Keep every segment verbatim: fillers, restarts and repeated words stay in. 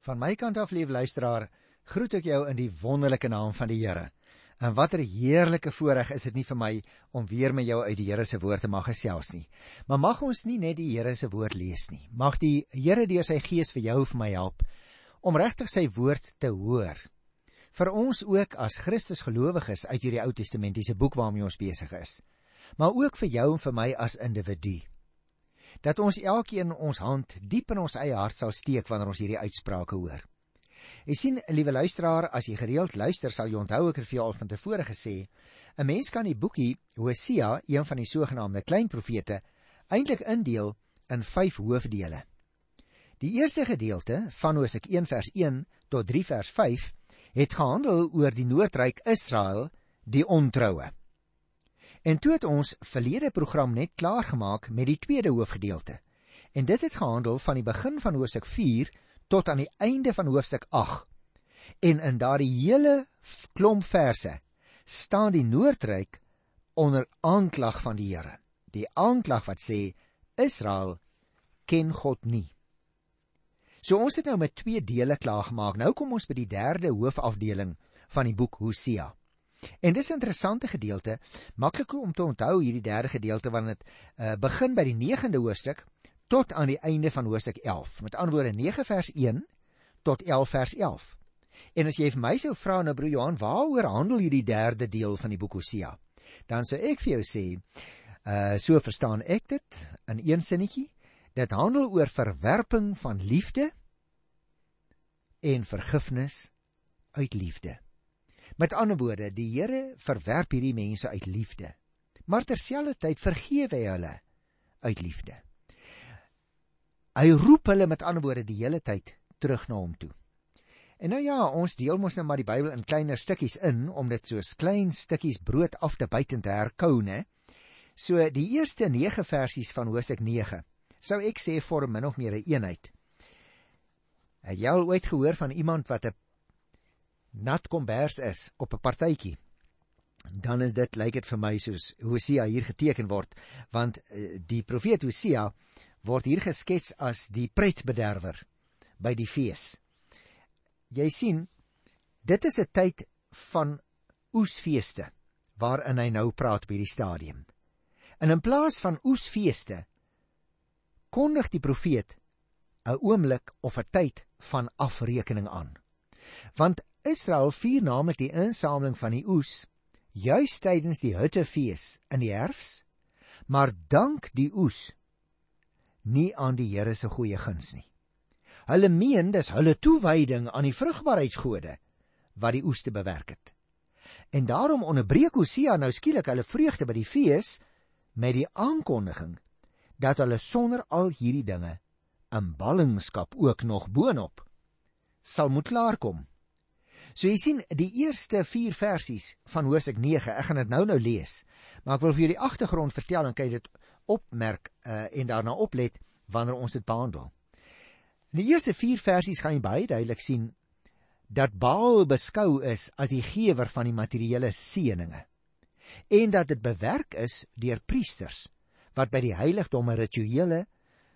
Van my kant af, lieve luisteraar, groet ek jou in die wonderlike naam van die Here. En wat 'n heerlike voorreg is dit nie vir my om weer met jou uit die Here se woord te mag gesels nie. Maar mag ons nie net die Here se woord lees nie. Mag die Here deur sy Gees vir jou vir my help om regtig sy woord te hoor. Vir ons ook as Christus gelowiges uit hierdie Ou Testamentiese boek waarmee ons besig is. Maar ook vir jou en vir my as individu. Dat ons elkeen ons hand diep in ons eie hart sal steek wanneer ons hierdie uitsprake hoor. Jy sien, liewe luisteraar, as jy gereeld luister, sal jy onthou ek het vir jou al van tevore gesê, 'n mens kan die boekie Hosea, een van die sogenaamde klein profete, eintlik indeel in vyf hoofdele. Die eerste gedeelte van Hosea een vers een tot drie vers vyf het gehandel oor die Noordryk Israel, die ontroue. En toe het ons verlede program net klaar gemaak met die tweede hoofgedeelte. En dit het gehandel van die begin van hoofstuk vier tot aan die einde van hoofstuk agt. En in daardie hele klomp verse staan die Noordryk onder aanklag van die Here. Die aanklag wat sê, Israel ken God nie. So ons het nou met twee dele klaargemaak. Nou kom ons by die derde hoofafdeling van die boek Hosea. En dis 'n interessante gedeelte, maklik om te onthou hierdie derde gedeelte, want dit uh, begin by die negende hoofstuk tot aan die einde van hoofstuk elf. Met ander woorde nege vers een tot elf vers elf. En as jy vir my sou vra, nou broer Johan, waaroor handel hierdie derde deel van die boek Hosea? Dan sou ek vir jou sê, uh, so verstaan ek dit in een sinnetjie, dit handel oor verwerping van liefde en vergifnis uit liefde. Met ander woorde, die Here verwerp hierdie mense uit liefde, maar terselfdertyd vergewe hy hulle uit liefde. Hy roep hulle met ander woorde die hele tyd terug na hom toe. En nou ja, ons deel mos nou maar die Bybel in kleiner stukkies in, om dit soos klein stukkies brood af te byt en te herkou, né? So die eerste nege versies van hoofstuk nege, sou ek sê vorm min of meer 'n eenheid. Het jy al ooit gehoor van iemand wat 'n nat kombers is op 'n partytjie? Dan is dit, lyk dit vir my, soos Hosea hier geteken word, want uh, die profeet Hosea word hier geskets as die pretbederwer by die fees. Jy sien, dit is 'n tyd van oesfeeste waarin hy nou praat by die stadium. En in plaas van oesfeeste kondig die profeet 'n oomblik of 'n tyd van afrekening aan. Want Israel vier naamlik die insameling van die oes juis tydens die Hittefees in die herfs, maar dank die oes nie aan die Here se goeie guns nie. Hulle meen dis hulle toewyding aan die vrugbaarheidsgode wat die oes te bewerk het. En daarom onderbreek Hosea nou skielik hulle vreugde by die fees met die aankondiging dat hulle sonder al hierdie dinge in ballingskap ook nog boonop sal moet klaarkom. So jy sien, die eerste vier versies van hoofstuk nege, ek gaan dit nou nou lees, maar ek wil vir jou die agtergrond vertel en kan jy dit opmerk uh, en daarna oplet wanneer ons dit behandel. In die eerste vier versies gaan jy baie duidelik sien dat Baal beskou is as die gewer van die materiële seëninge en dat dit bewerk is deur priesters wat by die heiligdomme rituele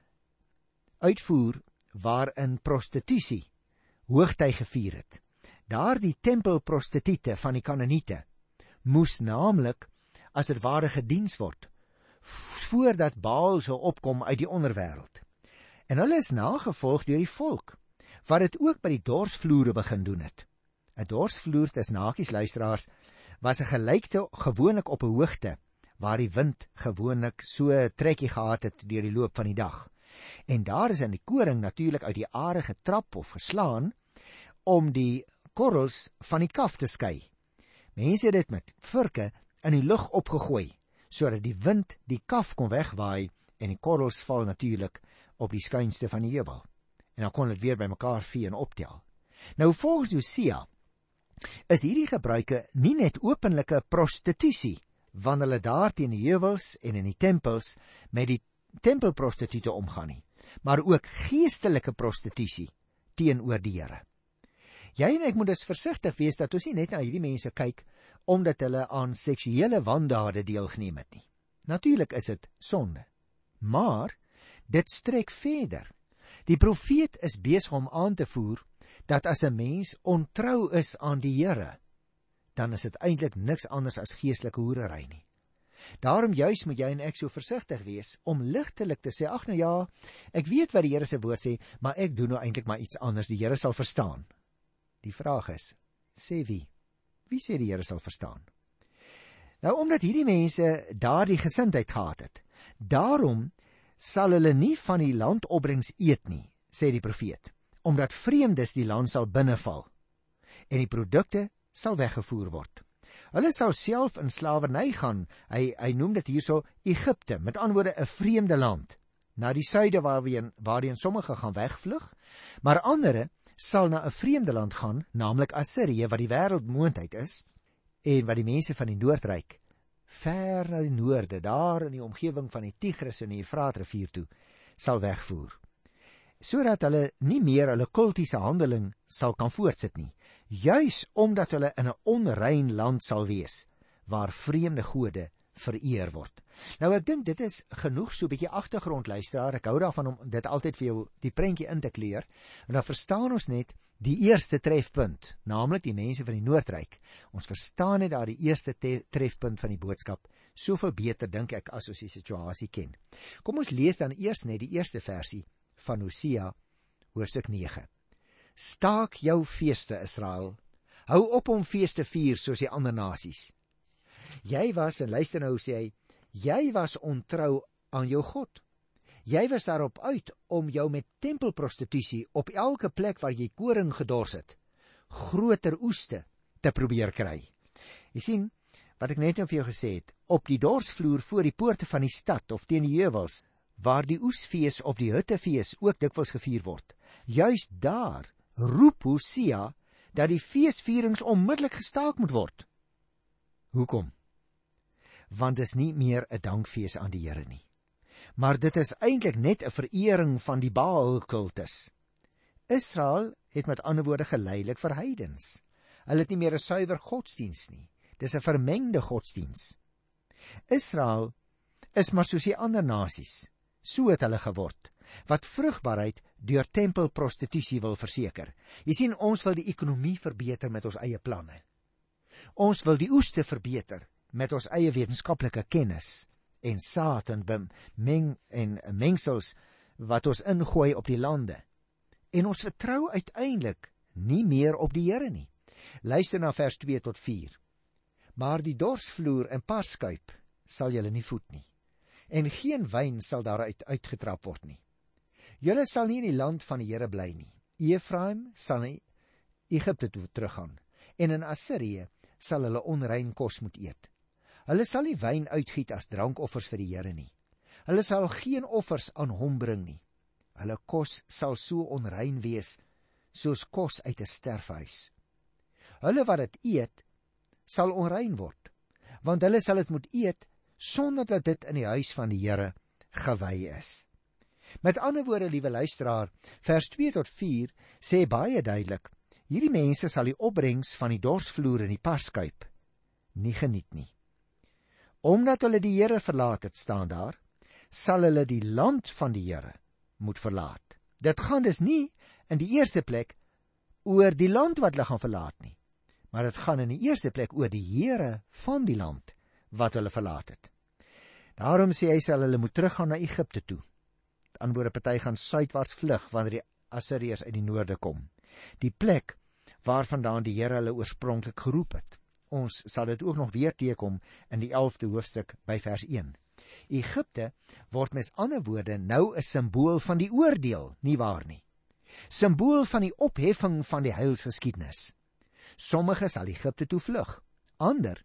uitvoer waarin prostitusie hoogtyd gevier het. Daardie tempelprostituie van die Kanaaniete moes naamlik as dit ware gediens word voordat Baal sou opkom uit die onderwêreld. En hulle is nagevolg deur die volk wat dit ook by die dorsvloere begin doen het. 'n Dorsvloer, dis nakies luisteraars, was 'n gelykte gewoonlik op 'n hoogte waar die wind gewoonlik so 'n trekkie gehad het deur die loop van die dag. En daar is in die koring natuurlik uit die aarde getrap of geslaan om die korrels van die kaf te skei. Mense het dit met vurke in die lug opgegooi, sodat die wind die kaf kon wegwaai en die korrels val natuurlik op die skuinste van die heuwel. En dan kon dit weer by mekaar vee en optel. Nou volgens Hosea is hierdie gebruike nie net openlike prostitusie, wanneer hulle daar teen die heuwels en in die tempels met die tempelprostituie omgaan nie, maar ook geestelike prostitusie teenoor die Here. Jy en ek moet dus versigtig wees dat ons nie net na hierdie mense kyk omdat hulle aan seksuele wandade deelgeneem het nie. Natuurlik is dit sonde, maar dit strek verder. Die profeet is besig om aan te voer dat as 'n mens ontrou is aan die Here, dan is dit eintlik niks anders as geestelike hoerery nie. Daarom juis moet jy en ek so versigtig wees om ligtelik te sê, ag nou ja, ek weet wat die Here se woord sê, maar ek doen nou eintlik maar iets anders, die Here sal verstaan. Die vraag is, sê wie? Wie sê die Here sal verstaan? Nou, omdat hierdie mense daardie gesindheid gehad het, daarom sal hulle nie van die landopbrengs eet nie, sê die profeet, omdat vreemdes die land sal binneval en die produkte sal weggevoer word. Hulle sal self in slawerny gaan, hy, hy noem dit hierso Egipte, met ander woorde 'n vreemde land, na die suide waarheen, waarheen sommige gaan wegvlug, maar andere sal na 'n vreemde land gaan, naamlik Assirië, wat die wêreldmoondheid is, en wat die mense van die Noordryk ver na die noorde, daar in die omgewing van die Tigris en die Efraatrivier toe, sal wegvoer, sodat hulle nie meer hulle kultiese handeling sal kan voortsit nie, juis omdat hulle in 'n onrein land sal wees, waar vreemde gode vereer word. Nou ek dink dit is genoeg so 'n bietjie agtergrond, luisteraar. Ek hou daarvan om dit altyd vir jou die prentjie in te kleur, en dan verstaan ons net die eerste trefpunt, naamlik die mense van die Noordryk. Ons verstaan net daar die eerste trefpunt van die boodskap soveel beter, dink ek, as ons die situasie ken. Kom ons lees dan eers net die eerste versie van Hosea hoofstuk nege. Staak jou feeste, Israel. Hou op om feeste vier soos die ander nasies. Jy was, en luister nou, sê hy, jy was ontrou aan jou God. Jy was daarop uit om jou met tempelprostitusie op elke plek waar jy koring gedors het, groter oeste te probeer kry. Jy sien, wat ek net nou vir jou gesê het, op die dorsvloer voor die poorte van die stad of teen die heuwels, waar die oesfees of die huttefees ook dikwels gevier word, juis daar roep Hosea dat die feesvierings onmiddellik gestaak moet word. Hoekom? Want dit is nie meer 'n dankfees aan die Here nie, maar dit is eintlik net 'n verering van die Baal-kultus. Israel het met ander woorde geleidelik vir heidens. Hulle het nie meer 'n suiwer godsdiens nie. Dis 'n vermengde godsdiens. Israel is maar soos die ander nasies. So het hulle geword, wat vrugbaarheid deur tempelprostitusie wil verseker. Jy sien, ons wil die ekonomie verbeter met ons eie planne. Ons wil die oeste verbeter met ons eie wetenskaplike kennis en saad en bemeng en mengsels wat ons ingooi op die lande. En ons vertrou uiteindelik nie meer op die Here nie. Luister na vers twee tot vier. Maar die dorsvloer en parskuip sal julle nie voed nie, en geen wyn sal daaruit uitgetrap word nie. Julle sal nie in die land van die Here bly nie. Efraim sal na Egipte toe teruggaan, en in Assirië sal hulle onrein kos moet eet. Hulle sal nie wyn uitgiet as drankoffers vir die Here nie. Hulle sal geen offers aan hom bring nie. Hulle kos sal so onrein wees, soos kos uit 'n sterfhuis. Hulle wat dit eet, sal onrein word, want hulle sal dit moet eet, sonder dat dit in die huis van die Here gewy is. Met ander woorde, liewe luisteraar, vers twee tot vier sê baie duidelik, hierdie mense sal die opbrengs van die dorsvloer en die parskuip nie geniet nie. Omdat hulle die Here verlaat het, staan daar, sal hulle die land van die Here moet verlaat. Dit gaan dus nie in die eerste plek oor die land wat hulle gaan verlaat nie, maar dit gaan in die eerste plek oor die Here van die land wat hulle verlaat het. Daarom sê hy sal hulle moet teruggaan na Egipte toe. Met ander woorde, party gaan suidwaarts vlug wanneer die Assiriërs uit die noorde kom. Die plek waarvandaan die Here hulle oorspronklik geroep het. Ons sal dit ook nog weer teekom in die elfde hoofstuk by vers een. Egipte word met ander woorde nou 'n simbool van die oordeel, nie waar nie? Simbool van die opheffing van die heilsgeskiedenis. Sommige sal Egipte toe vlug, ander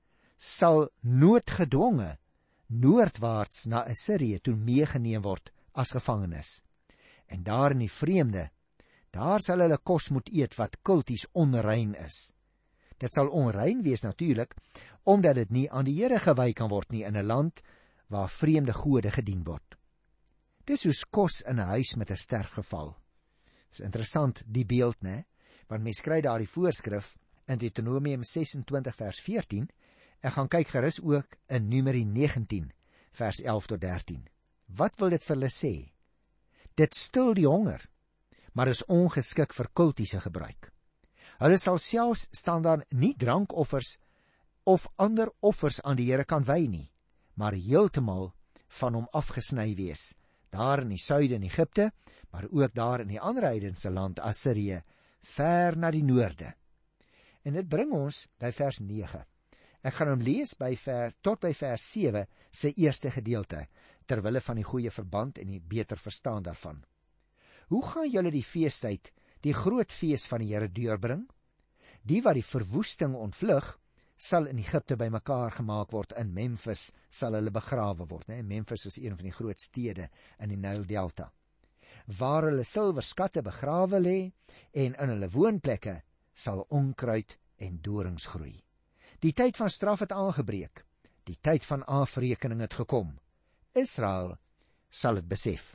sal noodgedwonge noordwaarts na Assirië toe meegeneem word as gevangenes. En daar in die vreemde, daar sal hulle kos moet eet wat kulties onrein is. Dit sal onrein wees natuurlik, omdat dit nie aan die Here gewy kan word nie in 'n land waar vreemde gode gedien word. Dis soos kos in 'n huis met 'n sterfgeval. Dis interessant die beeld, né? Want mens kry daar die voorskrif in Deuteronomium sesentwintig vers veertien, en gaan kyk gerus ook in Numeri negentien vers elf tot dertien. Wat wil dit vir hulle sê? Dit stil die honger, maar is ongeskik vir kultiese gebruik. Hulle sal selfs staan daar nie drankoffers of ander offers aan die Here kan wy nie, maar heeltemal van hom afgesny wees, daar in die suide in Egipte, maar ook daar in die ander heidense land Assirië, ver na die noorde. En dit bring ons by vers nege. Ek gaan hom lees by vers, tot by vers sewe, sy eerste gedeelte, terwille van die goeie verband en die beter verstaan daarvan. Hoe gaan julle die feestyd, die groot fees van die Here deurbring? Die wat die verwoesting ontvlug, sal in Egipte by mekaar gemaak word, in Memphis sal hulle begrawe word. Nee, Memphis was een van die groot stede in die Nile Delta, waar hulle silwerskatte begrawe lê, en in hulle woonplekke sal onkruid en dorings groei. Die tyd van straf het aangebreek, die tyd van afrekening het gekom. Israel sal het besef.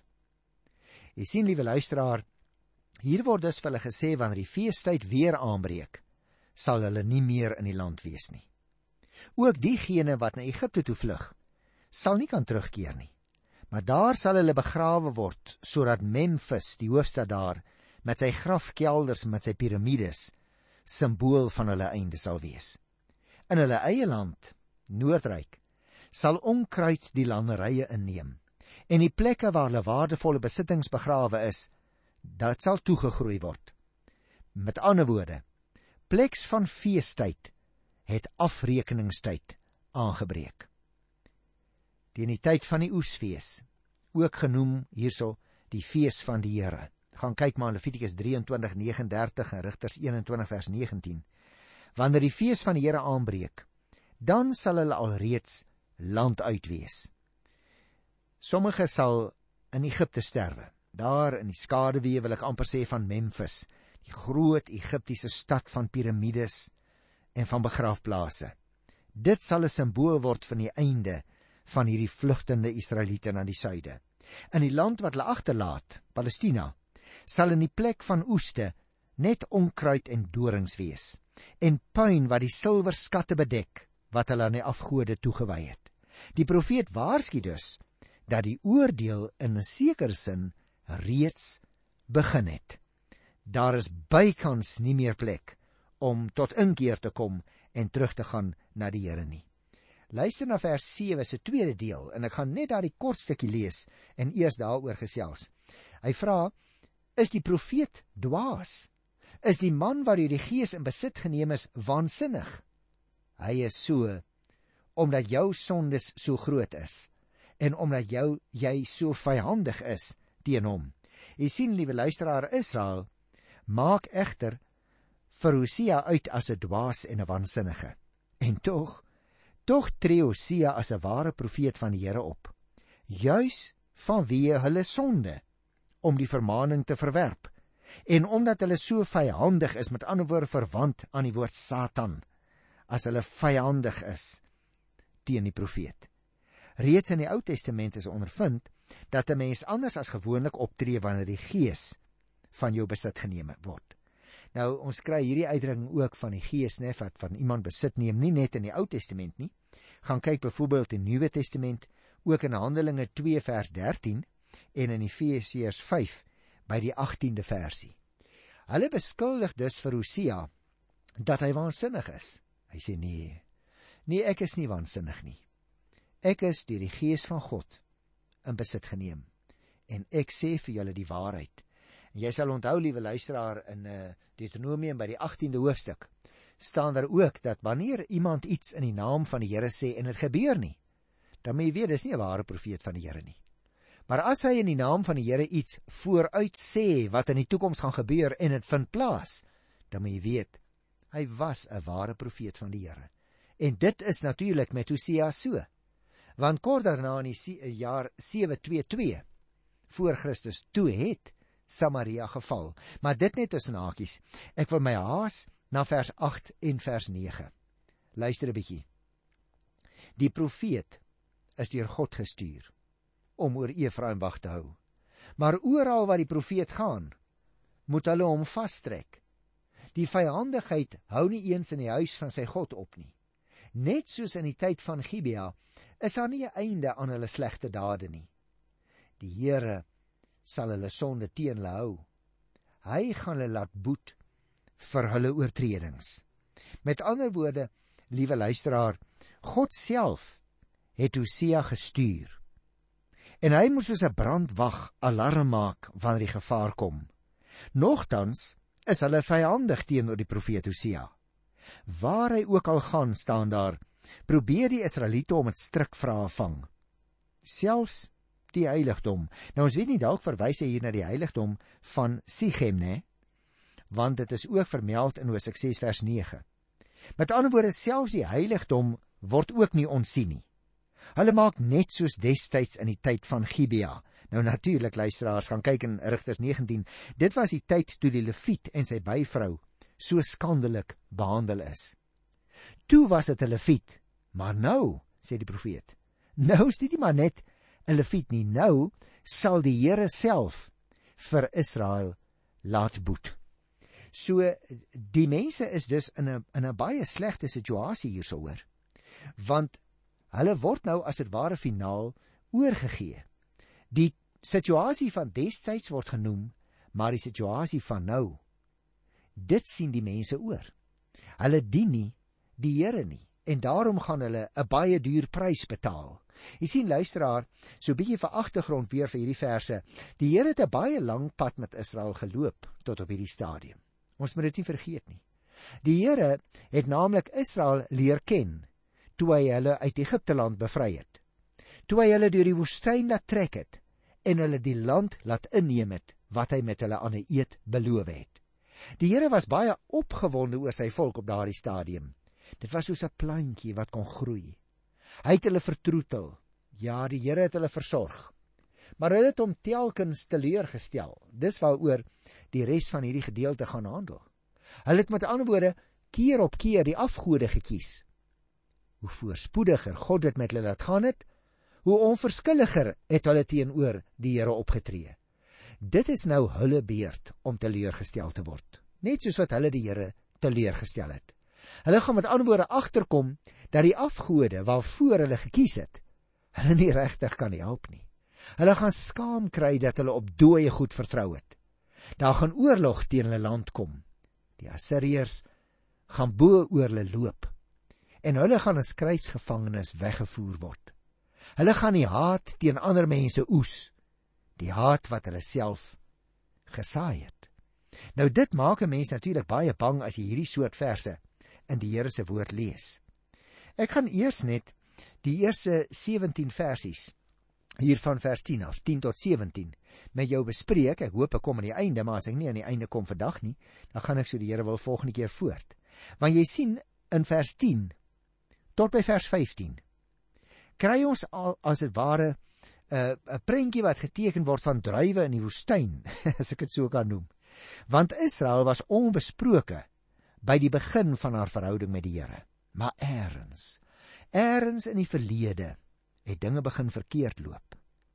Jy sien, liewe luisteraar, hier word dus vir hulle gesê, wanneer die feestyd weer aanbreek, sal hulle nie meer in die land wees nie. Ook diegene wat na Egipte toe vlug, sal nie kan terugkeer nie. Maar daar sal hulle begrawe word, sodat Memphis, die hoofstad daar, met sy grafkelders, met sy piramides, simbool van hulle einde sal wees. In hulle eie land, Noordryk, sal onkruid die landerye inneem, en die plekke waar hulle waardevolle besittings begrawe is, dat sal toegegroei word. Met ander woorde, pleks van feestyd het afrekeningstyd aangebreek. Teen die tyd van die oesfees, ook genoem hierso die fees van die Here. Gaan kyk maar in Levitikus drieëntwintig negenendertig en Rigters eenentwintig vers negentien. Wanneer die fees van die Here aanbreek, dan sal hulle alreeds land uit wees. Sommige sal in Egipte sterwe, daar in die skaduwee, wil ek amper sê, van Memphis, die groot Egiptiese stad van piramides en van begraafplase. Dit sal 'n simbool word van die einde van hierdie vlugtende Israeliete na die suide. In die land wat hulle agterlaat, Palestina, sal in die plek van oeste net onkruid en dorings wees, en puin wat die silwerskatte bedek, wat hulle aan die afgode toegewy het. Die profeet waarsku dus dat die oordeel in 'n sekere sin reeds begin het. Daar is bykans nie meer plek om tot inkeer te kom en terug te gaan na die Here nie. Luister na vers sewe se tweede deel, en ek gaan net daar die kort stukkie lees en eers daaroor gesels. Hy vra, is die profeet dwaas? Is die man wat deur die Gees in besit geneem is waansinnig? Hy is so, omdat jou sondes so groot is, en omdat jou, jy so vyhandig is teen hom. Jy sien, liewe luisteraar, Israel maak egter vir Hosea uit as 'n dwaas en 'n waansinnige. En tog, tog tree Hosea as 'n ware profeet van die Here op, juis vanweë hulle sonde, om die vermaning te verwerp, en omdat hulle so vyhandig is, met ander woorde verwant aan die woord Satan, as hulle vyhandig is teen die profeet. Reeds in die Ou Testament is ondervind dat 'n mens anders as gewoonlik optree wanneer die Gees van jou besit geneem word. Nou, ons kry hierdie uitdrukking ook van die Gees, né, wat van iemand besit neem, nie net in die Ou Testament nie. Gaan kyk byvoorbeeld in die Nuwe Testament, ook in Handelinge twee vers dertien en in Efesiërs vyf by die achttiende versie. Hulle beskuldig dus vir Hosea dat hy waansinnig is. Hy sê nee, nee, ek is nie waansinnig nie. Ek is deur die Gees van God in besit geneem, en ek sê vir julle die waarheid. En jy sal onthou, liewe luisteraar, in uh, Deuteronomium by die achttiende hoofstuk, staan daar ook dat wanneer iemand iets in die naam van die Here sê en dit gebeur nie, dan moet jy weet, dis nie 'n ware profeet van die Here nie. Maar as hy in die naam van die Here iets vooruit sê wat in die toekoms gaan gebeur en dit vind plaas, dan moet jy weet, hy was 'n ware profeet van die Here. En dit is natuurlik met Hosea so. Want kort daarna in die jaar sewe twee twee voor Christus, toe het Samaria geval. Maar dit net tussen hakies. Ek wil my haas na vers agt en vers nege. Luister 'n bietjie. Die profeet is deur God gestuur om oor Efraim wag te hou. Maar oral waar die profeet gaan, moet hulle hom vastrek. Die vyhandigheid hou nie eens in die huis van sy God op nie. Net soos in die tyd van Gibea, is daar nie 'n einde aan hulle slegte dade nie. Die Here sal hulle sonde teen hulle hou. hy gaan hulle laat boet vir hulle oortredings. Met ander woorde, liewe luisteraar, God self het Hosea gestuur. En hy moes soos 'n brandwag alarm maak wanneer die gevaar kom. Nogtans is hulle vyandig teenoor die profeet Hosea. Waar hy ook al gaan, staan daar, probeer die Israeliete om met strikvrae vang. Selfs die heiligdom. Nou ons weet nie, dalk verwys hy hier na die heiligdom van Sichem, né? Want dit is ook vermeld in Hosea ses vers nege. Met ander woorde, selfs die heiligdom word ook nie ontsien nie. Hulle maak net soos destyds in die tyd van Gibea. Nou natuurlik, luisteraars, gaan kyk in Rigters negentien. Dit was die tyd toe die leviet en sy byvrou so skandelik behandel is. Toe was dit 'n leviet, maar nou, sê die profeet, nou is dit nie maar net 'n leviet nie, nou sal die Here self vir Israel laat boet. So, die mense is dus in 'n in 'n baie slegte situasie hierso hoor, want hulle word nou as dit ware finaal oorgegee. Die situasie van destyds word genoem, maar die situasie van nou, dit sien die mense oor. Hulle dien nie die Here nie, en daarom gaan hulle 'n baie duur prys betaal. Jy sien, luisteraar, so 'n bietjie vir agtergrond weer vir hierdie verse. Die Here het 'n baie lang pad met Israel geloop tot op hierdie stadium. Ons moet dit nie vergeet nie. Die Here het naamlik Israel leer ken toe hy hulle uit Egipte land bevry het. Toe hy hulle deur die woestyn laat trek het en hulle die land laat inneem het wat hy met hulle aan 'n eed beloof het. Die Here was baie opgewonde oor sy volk op daardie stadium. Dit was soos 'n plantjie wat kon groei. Hy het hulle vertroetel. Ja, die Here het hulle versorg. Maar hulle het hom telkens teleurgestel. Dis waaroor die res van hierdie gedeelte gaan handel. Hulle het met ander woorde keer op keer die afgode gekies. Hoe voorspoediger God dit met hulle laat gaan het, hoe onverskilliger het hulle teenoor die Here opgetree. Dit is nou hulle beurt om teleurgestel te word, net soos wat hulle die Here teleurgestel het. Hulle gaan met ander woorde agterkom dat die afgode waarvoor hulle gekies het, hulle nie regtig kan help nie. Hulle gaan skaam kry dat hulle op dooie goed vertrou het. Daar gaan oorlog teen hulle land kom. Die Assiriërs gaan bo oor hulle loop en hulle gaan as krygsgevangenes weggevoer word. Hulle gaan die haat teen ander mense oes, die haat wat hulle self gesaai het. Nou dit maak 'n mens natuurlik baie bang as jy hierdie soort verse in die Here se woord lees. Ek gaan eers net die eerste sewentien versies hier van vers tien af, tien tot sewentien, met jou bespreek. Ek hoop ek kom aan die einde, maar as ek nie aan die einde kom vandag nie, dan gaan ek so die Here wil volgende keer voort. Want jy sien in vers tien tot by vers vyftien kry ons al as dit ware 'n uh, 'n prentjie wat geteken word van druiwe in die woestyn, as ek dit so kan noem. Want Israel was onbesproke by die begin van haar verhouding met die Here. Maar eers, eers in die verlede het dinge begin verkeerd loop.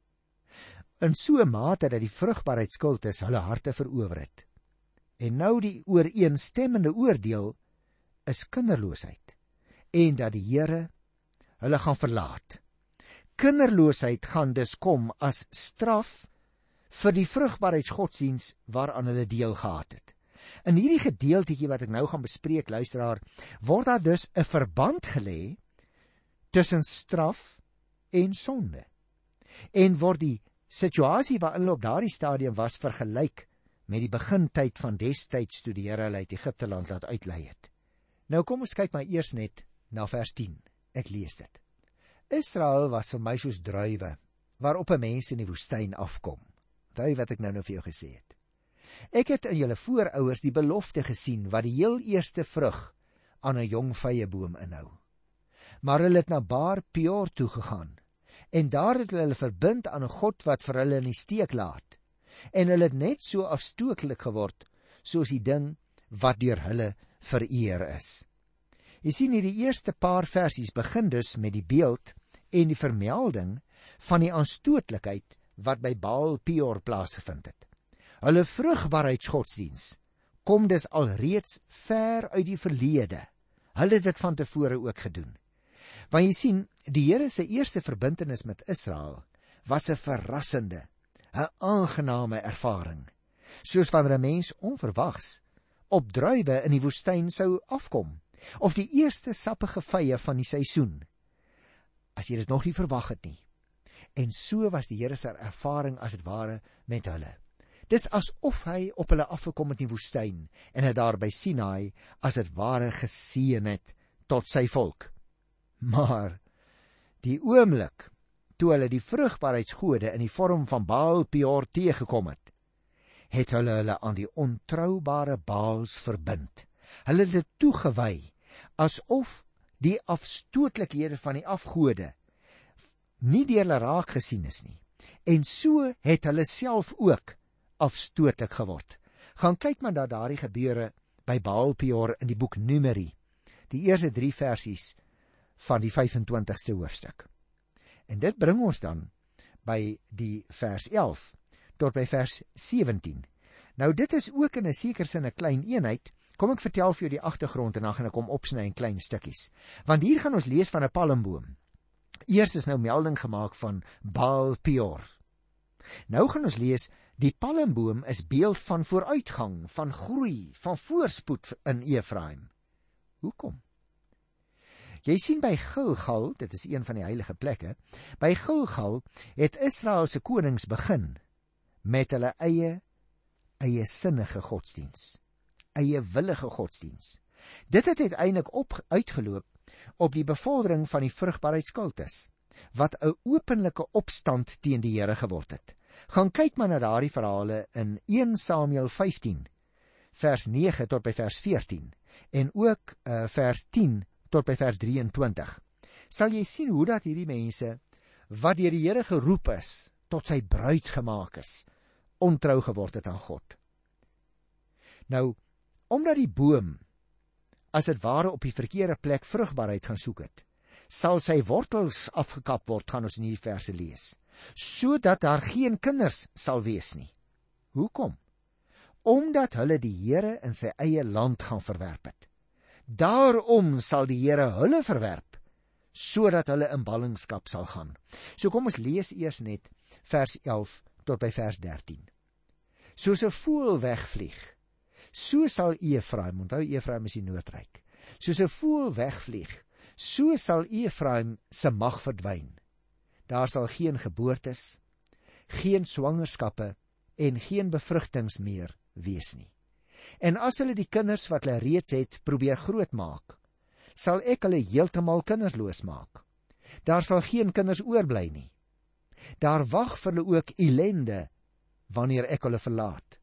In so 'n mate dat die vrugbaarheidskultus hulle harte verower het. En nou die ooreenstemmende oordeel is kinderloosheid en dat die Here hulle gaan verlaat. Kinderloosheid gaan dus kom as straf vir die vrugbaarheidsgodsdiens waaraan hulle deel gehad het. In hierdie gedeeltjie wat ek nou gaan bespreek, luisteraar, word daar dus 'n verband gelê tussen straf en sonde. En word die situasie waarin hulle op daardie stadium was vergelyk met die begintyd van destyds toe die Here hulle uit Egipte land laat uitlei het. Nou kom ons kyk maar eers net na vers tien. Ek lees dit. Israel was vir my soos druiwe waarop 'n mens in die woestyn afkom. Onthou wat ek nou nou vir jou gesê het. Ek het in julle voorouers die belofte gesien wat die heel eerste vrug aan 'n jong vyeboom inhou. Maar hulle het na Baar Peor toe gegaan en daar het hulle verbind aan 'n god wat vir hulle in die steek laat. En hulle het net so afstootlik geword soos die ding wat deur hulle vereer is. Jy sien hier die eerste paar versies begin dus met die beeld en die vermelding van die aanstootlikheid wat by Baal Peor plaasgevind het. Hulle vrugbaarheidsgodsdiens kom dus alreeds ver uit die verlede. Hulle het dit van tevore ook gedoen. Want jy sien, die Here se eerste verbintenis met Israel was 'n verrassende, 'n aangename ervaring. soos wanneer 'n mens onverwags op druiwe in die woestyn sou afkom, of die eerste sappige vye van die seisoen, as jy dit nog nie verwag het nie. En so was die Here se ervaring as het ware met hulle. Dis asof hy op hulle afgekom het in die woestyn, en het daar by Sinaai as het ware geseën het tot sy volk. Maar die oomblik toe hulle die vrugbaarheidsgode in die vorm van Baal Peor teëgekom het, het hulle hulle aan die ontroubare Baals verbind. Hulle het dit toegewy, asof die afstootlikhede van die afgode nie deur hulle raak gesien is nie. En so het hulle self ook afstootlik geword. Gaan kyk maar na daardie gebeure by Baal Peor in die boek Numeri, die eerste drie versies van die vyf-en-twintigste hoofstuk. En dit bring ons dan by die vers elf tot by vers sewentien. Nou dit is ook in 'n sekere sin 'n klein eenheid. Kom ek vertel vir jou die agtergrond en dan gaan ek hom opsny in klein stukkies. Want hier gaan ons lees van 'n palmboom. Eers is nou melding gemaak van Baal Peor. Nou gaan ons lees, die palmboom is beeld van vooruitgang, van groei, van voorspoed in Efraim. Hoekom? Jy sien by Gilgal, dit is een van die heilige plekke, by Gilgal het Israel se konings begin met hulle eie, eie sinnige godsdiens, eie willige godsdiens. Dit het uiteindelik op uitgeloop op die bevordering van die vrugbaarheidskultus, wat 'n openlike opstand teen die Here geword het. Gaan kyk maar na daardie verhale in een Samuel vyftien, vers nege tot by vers veertien, en ook uh, vers tien tot by vers drieëntwintig. Sal jy sien hoe dat hierdie mense, wat deur die Here geroep is, tot sy bruid gemaak is, ontrou geword het aan God. Nou, omdat die boom, as het ware op die verkeerde plek vrugbaarheid gaan soek het, sal sy wortels afgekap word, gaan ons in hierdie verse lees, sodat daar geen kinders sal wees nie. Hoekom? Omdat hulle die Here in sy eie land gaan verwerp het. Daarom sal die Here hulle verwerp, sodat hulle in ballingskap sal gaan. So kom ons lees eers net vers elf tot by vers dertien. Soos 'n voël wegvlieg, so sal Efraim, onthou Efraim is die noordryk, soos 'n voël wegvlieg, so sal Efraim se mag verdwyn. Daar sal geen geboortes, geen swangerskappe en geen bevrugtings meer wees nie. En as hulle die kinders wat hulle reeds het probeer grootmaak, sal ek hulle heeltemal kinderloos maak. Daar sal geen kinders oorbly nie. Daar wag vir hulle ook ellende wanneer ek hulle verlaat.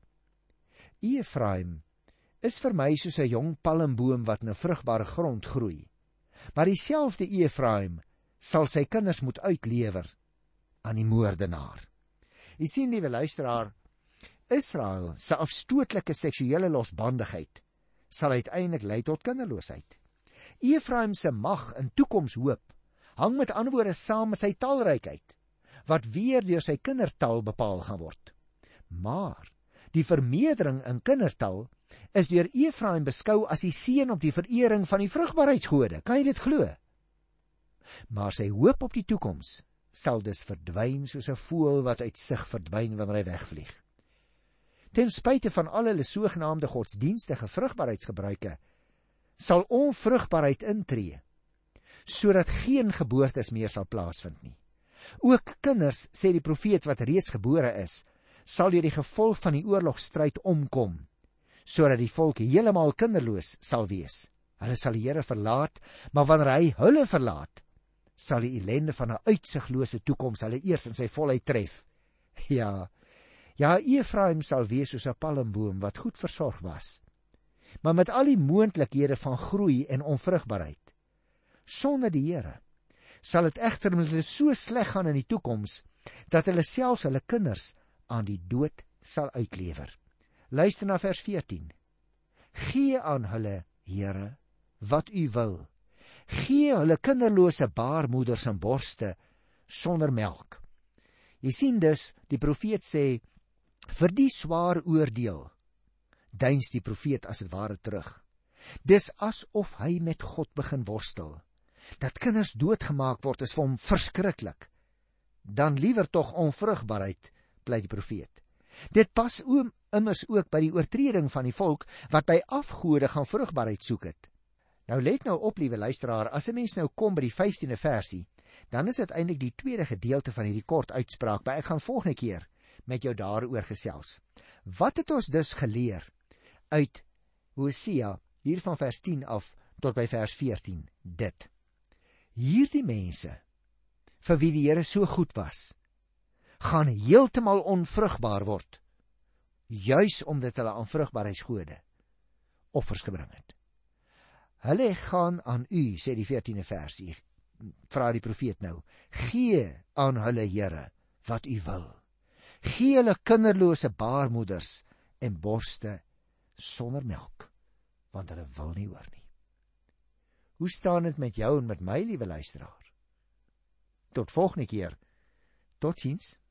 Efraim is vir my soos 'n jong palmboom wat in 'n vrugbare grond groei. Maar dieselfde Efraim sal sy kinders moet uitlewer aan die moordenaar. Jy sien, liewe luisteraar, Israel se afstootlike seksuele losbandigheid sal uiteindelik lei tot kinderloosheid. Efraim se mag en toekomshoop hang met ander woorde saam met sy talrykheid, wat weer deur sy kindertal bepaal gaan word. Maar die vermeerdering in kindertal is deur Efraim beskou as die seën op die verering van die vrugbaarheidsgode. Kan jy dit glo? Maar sy hoop op die toekoms sal dus verdwyn soos 'n voël wat uit sig verdwyn wanneer hy wegvlieg. Ten spyte van al hulle sogenaamde godsdienstige vrugbaarheidsgebruike, sal onvrugbaarheid intree, sodat geen geboortes meer sal plaasvind nie. Ook kinders, sê die profeet wat reeds gebore is, sal deur die gevolg van die oorlogstryd omkom, sodat die volk heeltemal kinderloos sal wees. Hulle sal die Here verlaat, maar wanneer hy hulle verlaat, sal die ellende van 'n uitsiglose toekoms hulle eers in sy volheid tref. Ja, ja, Efraim sal wees soos 'n palmboom wat goed versorg was, maar met al die moontlikhede van groei en onvrugbaarheid. Sonder die Here sal dit egter met hulle so sleg gaan in die toekoms, dat hulle selfs hulle kinders aan die dood sal uitlewer. Luister na vers veertien. Gee aan hulle, Here, wat u wil. Gee hulle kinderlose baarmoeders en borste sonder melk. Jy sien dus, die profeet sê, vir die swaar oordeel, deins die profeet as het ware terug. Dis asof hy met God begin worstel. Dat kinders doodgemaak word is vir hom verskriklik. Dan liewer tog onvrugbaarheid, pleit die profeet. Dit pas immers ook by die oortreding van die volk, wat by afgode gaan vrugbaarheid soek het. Nou let nou op, liewe luisteraar, as 'n mens nou kom by die vyftiende versie, dan is dit eintlik die tweede gedeelte van hierdie kort uitspraak, maar ek gaan volgende keer met jou daaroor gesels. Wat het ons dus geleer uit Hosea, hier van vers tien af tot by vers veertien? Dit. Hierdie mense, vir wie die Here so goed was, gaan heeltemal onvrugbaar word, juis omdat hulle aan vrugbaarheidsgode offers gebring het. Hulle gaan aan u, sê die veertiende versie, vra die profeet nou, gee aan hulle, Here, wat u wil. Gee hulle kinderlose baarmoeders en borste sonder melk, want hulle wil nie hoor nie. Hoe staan dit met jou en met my, liewe luisteraar? Tot volgende keer. Totsiens.